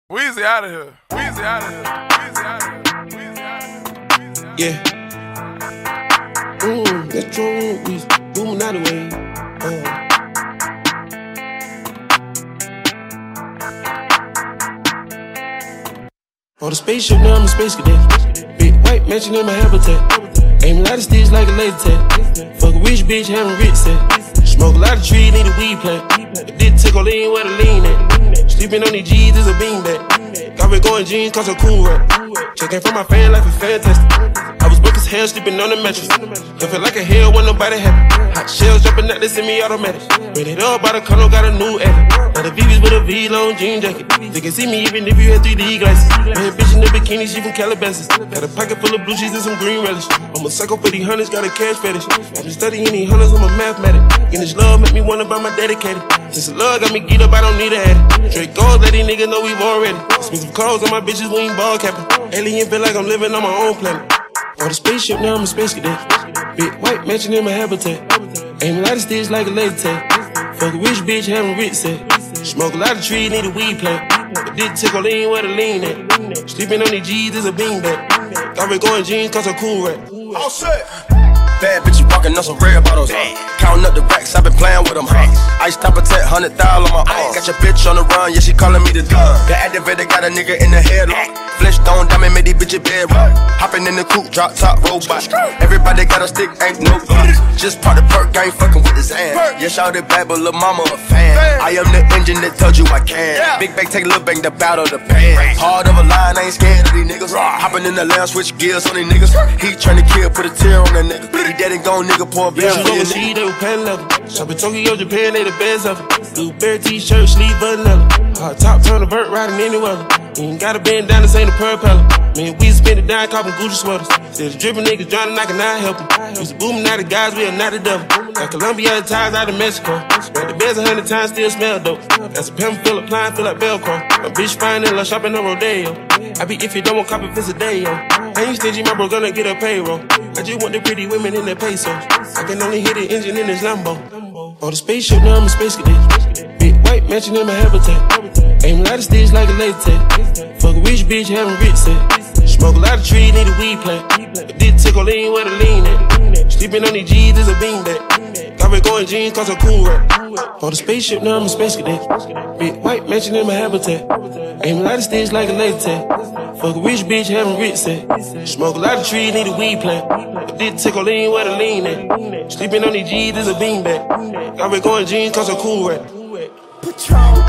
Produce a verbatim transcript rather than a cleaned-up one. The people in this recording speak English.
Weezy out of here. Weezy out of here. Weezy out of here. Weezy out of here. Yeah. Mmm, that's true. Weezy booming out of the way. Uh. On the spaceship, now I'm a space cadet. Big white mansion in my habitat. Aim a lot of sticks like a laser tag. Fuck a rich bitch, having rich set. Smoke a lot of trees, need a weed plant. It did tickle lean where the lean at. Sleeping on these G's is a beanbag. Got me going jeans cause I'm cool right. Checking for my fan life is fantastic. I was broke as hell sleeping on the mattress. It felt like a hell when nobody happy. Hot shells jumping out the semi-automatic. Ran it up by the condo, got a new edit. Now the V V's with a V-long jean jacket. They can see me even if you had three D glasses. My bitch in the bikini, she from Calabasas. Got a pocket full of blue cheese and some green relish. I'm a psycho for these hunters, got a cash fetish. I've been studying these hunters, I'm a mathematic. And this love make me wanna buy my dedicated. Since the love got me geeked up, I don't need a hat. Straight goals, let these niggas know we've already. Expensive clothes on my bitches, we ain't ball capping. Alien feel like I'm living on my own planet. On the spaceship, now I'm a space cadet. Big white mansion in my habitat. Aim a lot of sticks like a laser tag. Fuck a rich bitch, having rich set. Smoke a lot of trees, need a weed plant. It did tickle lean where the lean at. Sleeping on these G's is a beanbag. Got me going jeans cause I'm cool right. All set. Bad bitches walking on some red bottles. Counting up the racks, I've been playing with them. Ice top attack, hundred thousand on my arm. Got your bitch on the run, yeah, she calling me the dog. The activator got a nigga in the headlock. Flintstone diamond made these bitches bedrock. Hopping in the coupe, drop top robot. Everybody got a stick, ain't no box. Just part the perk, I ain't fucking with his hand. Yeah, shout it back, but lil' mama a fan. I am the engine that told you I can. Big bang, take a little bang, the battle the pan. Hard of a line, I ain't scared of these niggas. Hopping in the lounge, switch gears on these niggas. He tryna kill, put a tear on that nigga. He dead and gone, nigga, pour a bitch. Yeah, overseas, they were pen level. Shop in Tokyo, Japan, they the best of it. Blue bear t-shirt, sleeve button leather. Hard top, turn the vert, riding any weather. You ain't gotta bend down, this ain't a propeller. Man, we spend it down, copping Gucci sweaters. Still the drippin' niggas drowning, I cannot help them. Used to booming out the guys, we are not the devil. Got Colombia ties out of Mexico. Spread the beds a hundred times, still smell dope. That's a pimp, fill up, line, feel like Velcro. My bitch fine and love shopping on Rodeo. I be if you don't want copy, it's a day, yo. I ain't stingy, my bro gonna get a payroll. I just want the pretty women in their pesos. I can only hit the engine in this Lambo. On the spaceship, now I'm a space cadet. Big white mansion in my habitat. Aim a lot of sticks like a laser tag. Fuck a rich bitch, having rich set. Smoke a lot of trees, need a weed plant. It did tickle lean where the lean at. Sleeping on these G's is a beanbag. Got me going jeans cause I'm cool right. On the spaceship, now I'm a space cadet. Big white mansion in my habitat. Aim a lot of sticks like a laser tag. Fuck a rich bitch, having rich set. Smoke a lot of trees, need a weed plant. It did tickle lean where the lean at. Sleeping on these G's is a beanbag. Got me going jeans cause I'm cool right. Patrol.